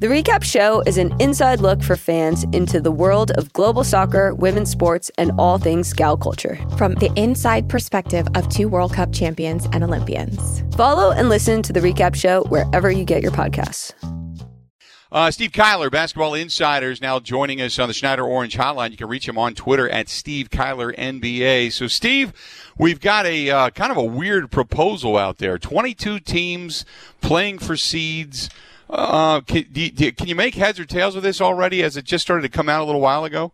The Recap Show is an inside look for fans into the world of global soccer, women's sports, and all things gal culture. From the inside perspective of 2 World Cup champions and Olympians. Follow and listen to The Recap Show wherever you get your podcasts. Steve Kyler, Basketball Insiders, now joining us on the Schneider Orange Hotline. You can reach him on Twitter at Steve Kyler NBA. So, Steve, we've got a kind of a weird proposal out there. 22 teams playing for seeds. Can you make heads or tails of this already, as it just started to come out a little while ago?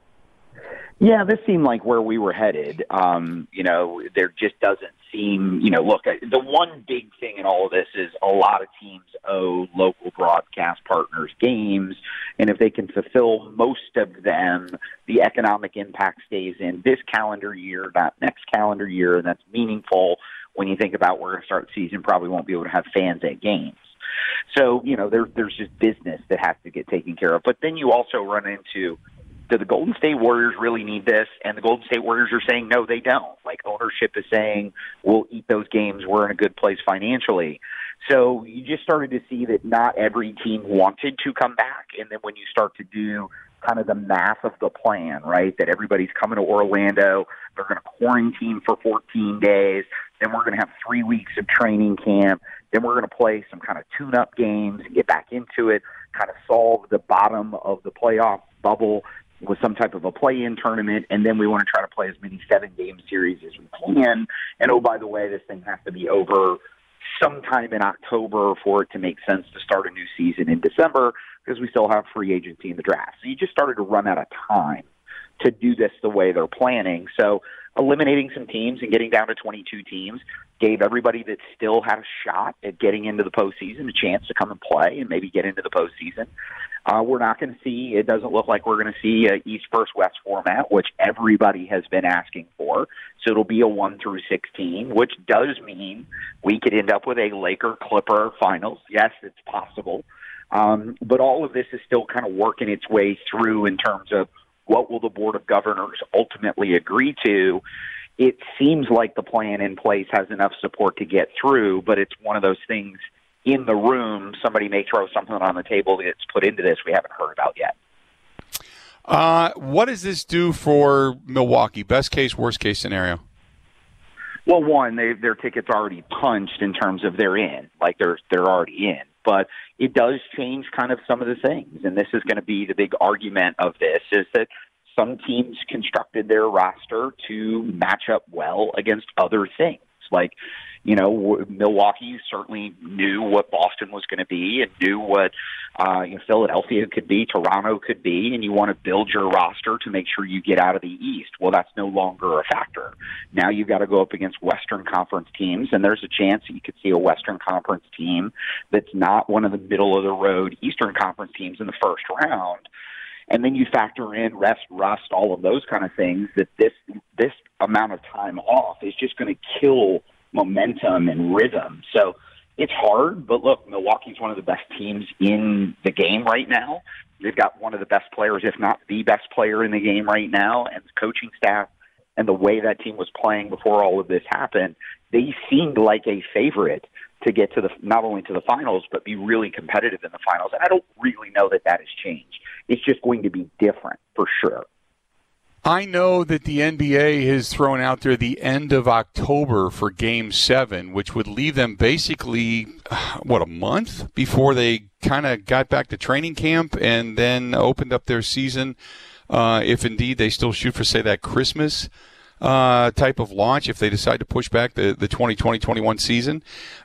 Yeah, this seemed like where we were headed. There just doesn't seem, look, the one big thing in all of this is a lot of teams owe local broadcast partners games, and if they can fulfill most of them, the economic impact stays in this calendar year, not next calendar year, and that's meaningful when you think about we're going to start the season, probably won't be able to have fans at games. So, there's just business that has to get taken care of. But then you also run into, do the Golden State Warriors really need this? And the Golden State Warriors are saying, no, they don't. Like, ownership is saying, we'll eat those games. We're in a good place financially. So you just started to see that not every team wanted to come back. And then when you start to do kind of the math of the plan, right, that everybody's coming to Orlando, they're going to quarantine for 14 days, then we're going to have 3 weeks of training camp, then we're going to play some kind of tune-up games and get back into it, kind of solve the bottom of the playoff bubble with some type of a play-in tournament, and then we want to try to play as many 7-game series as we can. And, oh, by the way, this thing has to be over sometime in October for it to make sense to start a new season in December, because we still have free agency in the draft. So you just started to run out of time to do this the way they're planning. So eliminating some teams and getting down to 22 teams gave everybody that still had a shot at getting into the postseason a chance to come and play and maybe get into the postseason. We're not going to see, it doesn't look like we're going to see a East versus West format, which everybody has been asking for. So it'll be a 1 through 16, which does mean we could end up with a Laker-Clipper finals. Yes, it's possible. But all of this is still kind of working its way through in terms of what will the Board of Governors ultimately agree to. It seems like the plan in place has enough support to get through, but it's one of those things in the room. Somebody may throw something on the table that's put into this we haven't heard about yet. What does this do for Milwaukee? Best case, worst case scenario? Well, one, their ticket's already punched in terms of they're in, like they're already in. But it does change kind of some of the things, and this is going to be the big argument of this, is that some teams constructed their roster to match up well against other things. Like, Milwaukee certainly knew what Boston was going to be and knew what Philadelphia could be, Toronto could be, and you want to build your roster to make sure you get out of the East. Well, that's no longer a factor. Now you've got to go up against Western Conference teams, and there's a chance that you could see a Western Conference team that's not one of the middle-of-the-road Eastern Conference teams in the first round. And then you factor in rust, all of those kind of things, that this amount of time off is just going to kill momentum and rhythm. So it's hard, but look, Milwaukee's one of the best teams in the game right now. They've got one of the best players, if not the best player in the game right now, and the coaching staff and the way that team was playing before all of this happened, they seemed like a favorite to get to not only to the finals, but be really competitive in the finals. And I don't really know that has changed. It's just going to be different for sure. I know that the NBA has thrown out there the end of October for Game 7, which would leave them basically, a month before they kind of got back to training camp and then opened up their season, if indeed they still shoot for, say, that Christmas type of launch, if they decide to push back the 2020-21 season.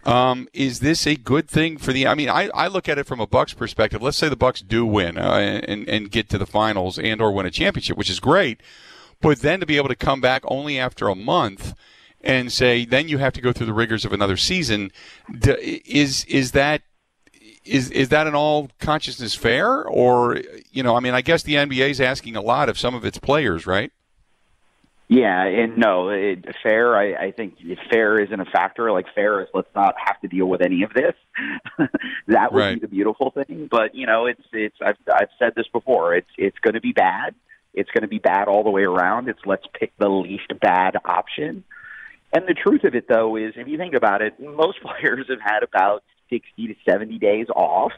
Is this a good thing for I look at it from a Bucks perspective. Let's say the Bucks do win and get to the finals and or win a championship, which is great. But then to be able to come back only after a month and say, then you have to go through the rigors of another season, is that in all consciousness fair? Or, I guess the NBA is asking a lot of some of its players, right? Yeah, and no, fair. I think fair isn't a factor. Like, fair is let's not have to deal with any of this. That would be the beautiful thing. But it's. I've said this before. It's going to be bad. It's going to be bad all the way around. It's let's pick the least bad option. And the truth of it, though, is if you think about it, most players have had about 60 to 70 days off.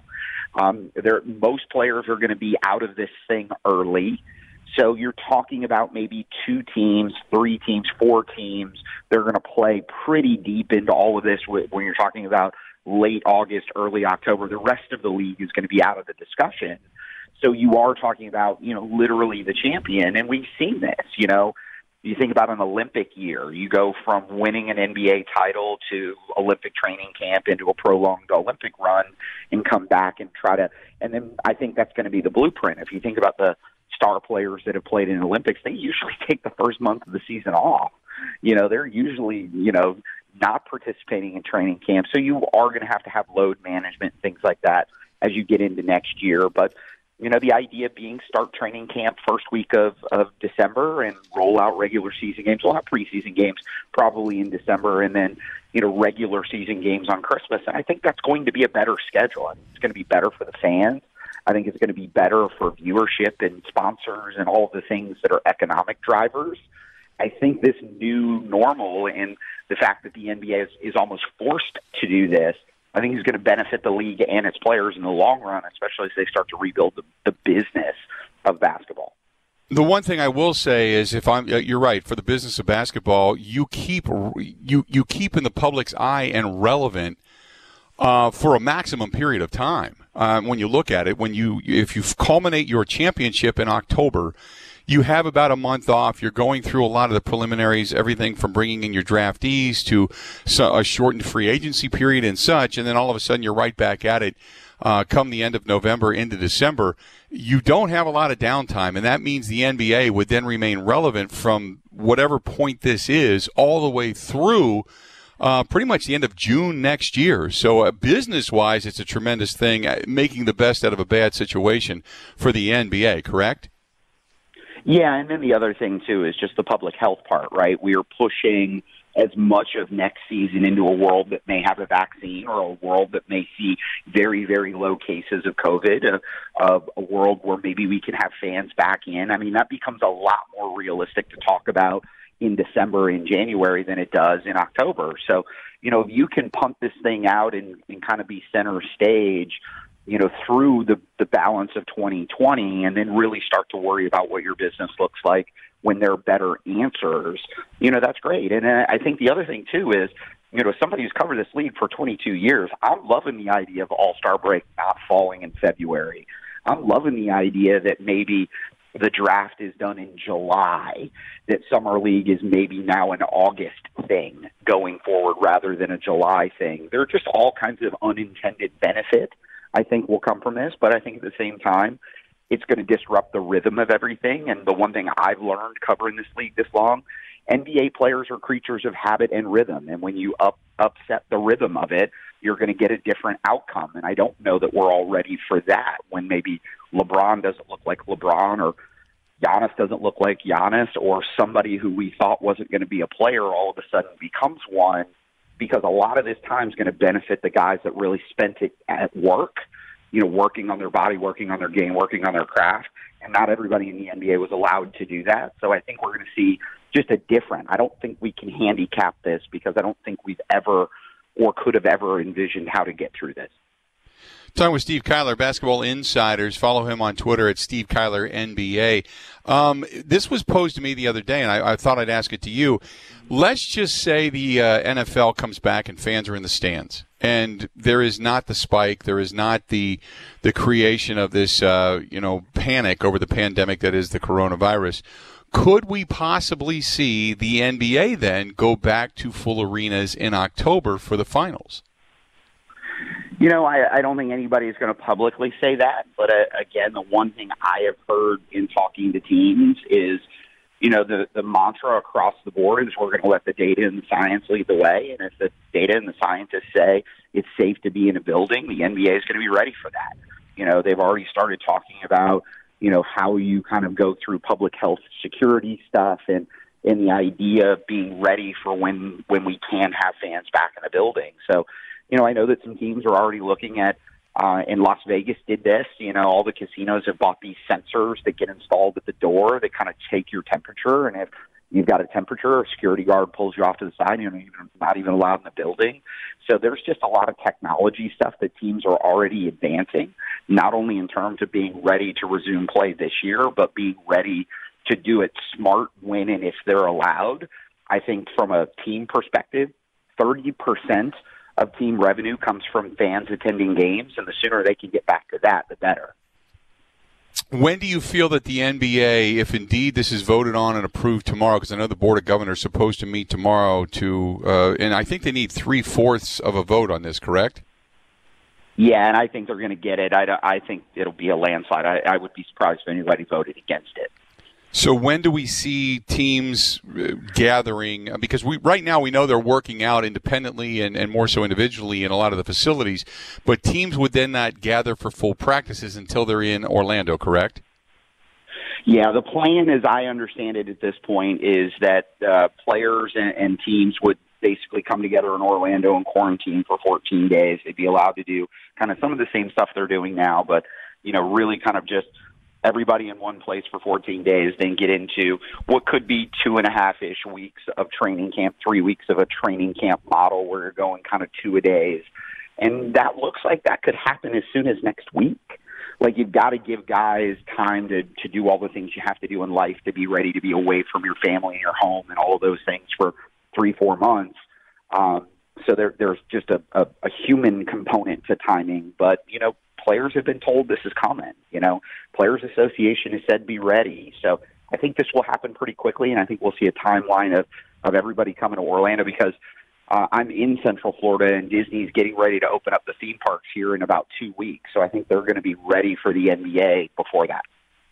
Most players are going to be out of this thing early. So you're talking about maybe 2 teams, 3 teams, 4 teams. They're going to play pretty deep into all of this when you're talking about late August, early October. The rest of the league is going to be out of the discussion. So you are talking about, literally the champion. And we've seen this, You think about an Olympic year. You go from winning an NBA title to Olympic training camp into a prolonged Olympic run and come back and and then I think that's going to be the blueprint. If you think about the star players that have played in the Olympics, they usually take the first month of the season off. They're usually, not participating in training camp. So you are going to have load management and things like that as you get into next year. But, the idea being start training camp first week of December and roll out regular season games. We'll have preseason games probably in December and then, regular season games on Christmas. And I think that's going to be a better schedule. I think it's going to be better for the fans. I think it's going to be better for viewership and sponsors and all of the things that are economic drivers. I think this new normal and the fact that the NBA is almost forced to do this, I think is going to benefit the league and its players in the long run, especially as they start to rebuild the business of basketball. The one thing I will say is, you're right, for the business of basketball, you keep in the public's eye and relevant for a maximum period of time. When you look at it, if you culminate your championship in October, you have about a month off. You're going through a lot of the preliminaries, everything from bringing in your draftees to a shortened free agency period and such, and then all of a sudden you're right back at it come the end of November into December. You don't have a lot of downtime, and that means the NBA would then remain relevant from whatever point this is all the way through pretty much the end of June next year. So business-wise, it's a tremendous thing, making the best out of a bad situation for the NBA, correct? Yeah, and then the other thing, too, is just the public health part, right? We are pushing as much of next season into a world that may have a vaccine or a world that may see very, very low cases of COVID, a world where maybe we can have fans back in. I mean, that becomes a lot more realistic to talk about in December and January than it does in October. So, if you can punt this thing out and kind of be center stage, through the balance of 2020 and then really start to worry about what your business looks like when there are better answers, that's great. And I think the other thing, too, is, somebody who's covered this league for 22 years, I'm loving the idea of All-Star break not falling in February. I'm loving the idea that maybe the draft is done in July, that Summer League is maybe now an August thing going forward rather than a July thing. There are just all kinds of unintended benefits I think will come from this, but I think at the same time, it's going to disrupt the rhythm of everything. And the one thing I've learned covering this league this long, NBA players are creatures of habit and rhythm. And when you upset the rhythm of it, you're going to get a different outcome. And I don't know that we're all ready for that when maybe LeBron doesn't look like LeBron or Giannis doesn't look like Giannis or somebody who we thought wasn't going to be a player all of a sudden becomes one. Because a lot of this time is going to benefit the guys that really spent it at work, working on their body, working on their game, working on their craft. And not everybody in the NBA was allowed to do that. So I think we're going to see just I don't think we can handicap this because I don't think we've ever or could have ever envisioned how to get through this. Talking with Steve Kyler, Basketball Insiders. Follow him on Twitter at Steve Kyler NBA. This was posed to me the other day, and I thought I'd ask it to you. Let's just say the NFL comes back and fans are in the stands, and there is not the spike, there is not the creation of this panic over the pandemic that is the coronavirus. Could we possibly see the NBA then go back to full arenas in October for the finals? I don't think anybody is going to publicly say that. But again, the one thing I have heard in talking to teams is, the mantra across the board is we're going to let the data and the science lead the way. And if the data and the scientists say it's safe to be in a building, the NBA is going to be ready for that. They've already started talking about, how you kind of go through public health security stuff and the idea of being ready for when we can have fans back in the building. So, I know that some teams are already looking at, and Las Vegas did this, all the casinos have bought these sensors that get installed at the door that kind of take your temperature. And if you've got a temperature, a security guard pulls you off to the side, you're not even allowed in the building. So there's just a lot of technology stuff that teams are already advancing, not only in terms of being ready to resume play this year, but being ready to do it smart when and if they're allowed. I think from a team perspective, 30% of team revenue comes from fans attending games, and the sooner they can get back to that, the better. When do you feel that the NBA, if indeed this is voted on and approved tomorrow, because I know the Board of Governors is supposed to meet tomorrow and I think they need 3/4 of a vote on this, correct? Yeah, and I think they're going to get it. I think it'll be a landslide. I would be surprised if anybody voted against it. So when do we see teams gathering? Because right now we know they're working out independently and more so individually in a lot of the facilities, but teams would then not gather for full practices until they're in Orlando, correct? Yeah, the plan, as I understand it at this point, is that players and teams would basically come together in Orlando and quarantine for 14 days. They'd be allowed to do kind of some of the same stuff they're doing now, but, really kind of just everybody in one place for 14 days, then get into what could be 2.5-ish weeks of training camp, 3 weeks of a training camp model where you're going kind of 2-a-days. And that looks like that could happen as soon as next week. Like, you've got to give guys time to do all the things you have to do in life to be ready to be away from your family and your home and all of those things for 3-4 months. So there's just a human component to timing. But, players have been told this is coming. Players Association has said be ready. So I think this will happen pretty quickly, and I think we'll see a timeline of everybody coming to Orlando because I'm in Central Florida, and Disney's getting ready to open up the theme parks here in about 2 weeks. So I think they're going to be ready for the NBA before that.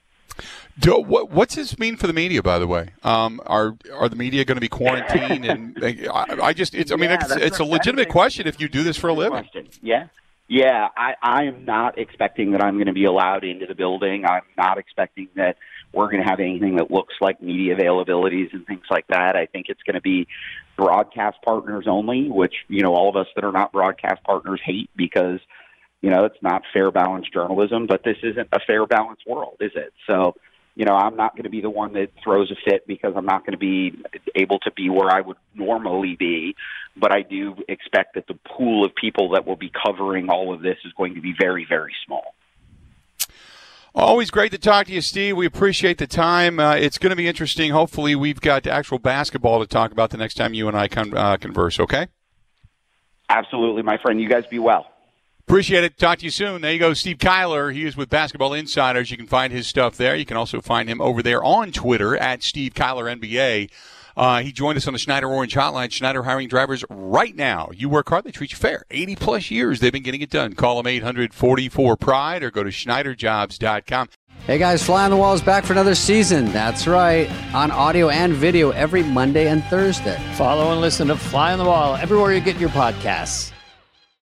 What's this mean for the media, by the way? Are the media going to be quarantined? And it's a legitimate question if you do this for a living. Yeah, I am not expecting that I'm going to be allowed into the building. I'm not expecting that we're going to have anything that looks like media availabilities and things like that. I think it's going to be broadcast partners only, which, all of us that are not broadcast partners hate because, it's not fair, balanced journalism. But this isn't a fair, balanced world, is it? So, I'm not going to be the one that throws a fit because I'm not going to be able to be where I would normally be. But I do expect that the pool of people that will be covering all of this is going to be very, very small. Always great to talk to you, Steve. We appreciate the time. It's going to be interesting. Hopefully we've got actual basketball to talk about the next time you and I converse, okay? Absolutely, my friend. You guys be well. Appreciate it. Talk to you soon. There you go, Steve Kyler. He is with Basketball Insiders. You can find his stuff there. You can also find him over there on Twitter at Steve Kyler NBA. He joined us on the Schneider Orange Hotline. Schneider hiring drivers right now. You work hard, they treat you fair. 80-plus years they've been getting it done. Call them 800-44-PRIDE or go to SchneiderJobs.com. Hey guys, Fly on the Wall is back for another season. That's right, on audio and video every Monday and Thursday. Follow and listen to Fly on the Wall everywhere you get your podcasts.